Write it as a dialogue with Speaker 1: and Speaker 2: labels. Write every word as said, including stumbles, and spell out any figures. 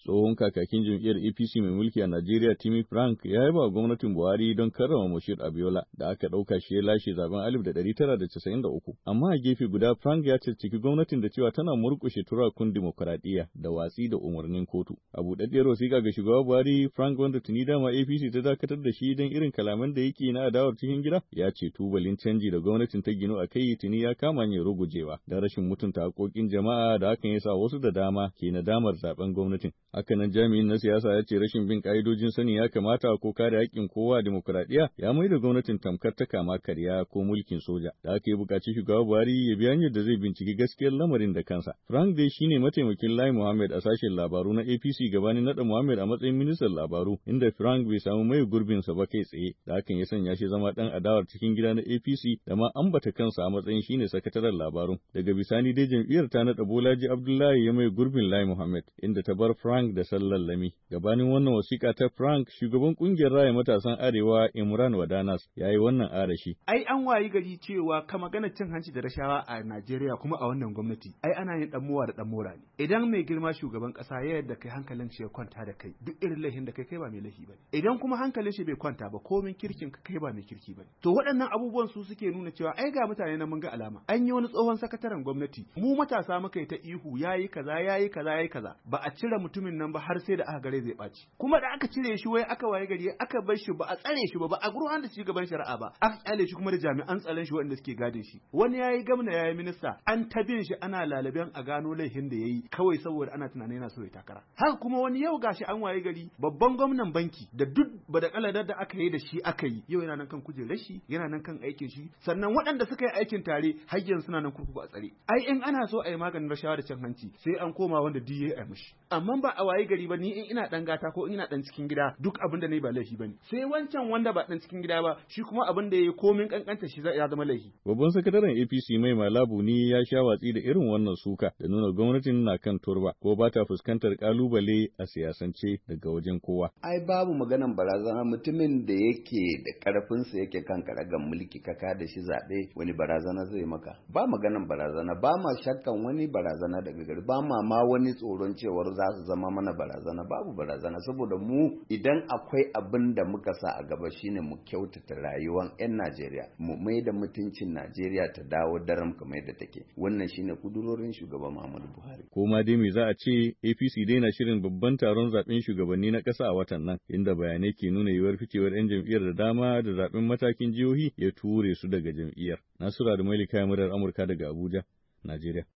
Speaker 1: Tsohon kakakin jam'iyyar A P C mai mulki a Najeriya Timi Frank ya yaba wa gwamnatin Buhari don karrama Moshood Abiola da aka ɗauka shi ya lashe zaben alif da ɗari tara da casa'in da uku. Amma a gefe guda Frank ya cicciki gwamnatin da cewa tana murƙushe turakun dimokuraɗiyya da watsi da umarnin kotu. A buɗaɗɗiyar wasiƙa ga shugaba Buhari, Frank wanda tuni dama A P C ta dakatar da shi don irin kalaman da yake na adawar cikin gida, ya ce tubalin canji da gwamnatin ta ginu a kai tuni ya kama hanyar rugujewa da rashin mutunta haƙoƙin jama'a da hakan ya sa wasu da dama ke nadamar zaben gwamnatin. Hakanan jami'in na siyasa ya ce rashin bin ƙa'idojin sani ya kamata ko kare haƙƙin kowa a dimokuraɗiyya ya mai da gwamnatin tamkar ta kama karya ko mulkin soja. Da aka yi buƙaci shugaba Buhari ya bi hanyar da zai binciki gaskiyar lamarin da kansa. Frank dai shine mataimakin Lai Mohammed a sashen labaru na A P C gabanin naɗa Mohammed a matsayin ministan labaru, inda Frank bai samu mai gurbinsa ba kai tsaye, da hakan ya sanya shi zama ɗan adawar cikin gida na A P C da ma ambata kansa a matsayin shine sakataren labarun. Daga bisani dai jam'iyyar ta naɗa Bolaji Abdullahi ya mai gurbin Lai Mohammed, inda ta bar Frank da sallallami. Gabanin wannan wasiƙa ta Frank, shugaban ƙungiyar raya matasan Arewa Imran Wadanas ya yi wannan arashi.
Speaker 2: Ai an wayi gari cewa ka magana cin hanci da rashawa a Najeriya kuma a wannan gwamnati. Ai ana yin dan mowa da dan mora ne. Idan mai girma shugaban ƙasa ya yarda kai hankalin shi ya kwanta da kai, duk irin laifin da kai kai ba mai laifi bane. Idan kuma hankalin shi bai kwanta ba, komin kirkin ka kai ba mai kirki bane. To waɗannan abubuwan su suke nuna cewa ai ga mutane na mun ga alama. An yi wani tsohon sakataren gwamnati, mu matasa muka yi ta ihu yayi kaza yayi kaza yayi kaza. Ba a cire mutumin nan ba har sai da aka gare zai ɓaci. Kuma da aka cire shi wai aka waye gari aka bar shi ba a tsare shi ba ba a gurhan da shi gaban shari'a ba. Aka kyale shi kuma da jami'an tsaron shi waɗanda suke gadin shi. Wani yayi gwamna yayi minista, an ta bin shi ana lalaben a gano laifin da yayi kawai saboda ana tunanin yana so ya takara. Haka kuma wani yau gashi an waye gari babban gwamnan banki da duk badakaladar da aka yi da shi aka yi yau yana nan kan kujerar shi yana nan kan aikin shi sannan waɗanda suka yi aikin tare har yanzu suna nan kurkuku a tsare. Ai in ana so a yi maganin rashawa da cin hanci sai an koma wanda D A a mishi. Amma ba a waye gari ba ni in ina dan gata ko ina dan cikin gida duk abin da nayi ba laifi bane. Sai wancan wanda ba dan cikin gida ba shi kuma abin da yayi komin kankanta shi ya zama laifi.
Speaker 1: Babban sakataren A P C mai Malabu ni ya sha watsi da irin wannan suka da nuna gwamnatin na kan turba ko ba ta fuskantar kalubale a siyasance daga wajen kowa.
Speaker 3: Ai babu maganan barazana, mutumin da yake da karfinsa yake kan karagan mulki kaka da shi zaɓe wani barazana zai maka. Ba maganan barazana, ba ma shakkan wani barazana daga gari, ba ma ma wani tsoron cewar za su zama mana barazana, babu barazana saboda mu idan akwai abin da muka sa a gaba shine mu kyautata rayuwar 'yan Najeriya, mu mai da mutuncin Najeriya ta dawo daram kamar yadda take. Wannan shine kudurorin shugaban Muhammadu Buhari.
Speaker 1: Ko ma dai me za a ce, A P C dai na shirin babban taron zaben shugabanni na ƙasa a watan nan, inda bayanai ke nuna yiwuwar ficewar 'yan jam'iyyar da dama da zaben matakin jihohi ya ture su daga jam'iyyar. Nasura da Mailika Murar Amurka daga Abuja, Najeriya.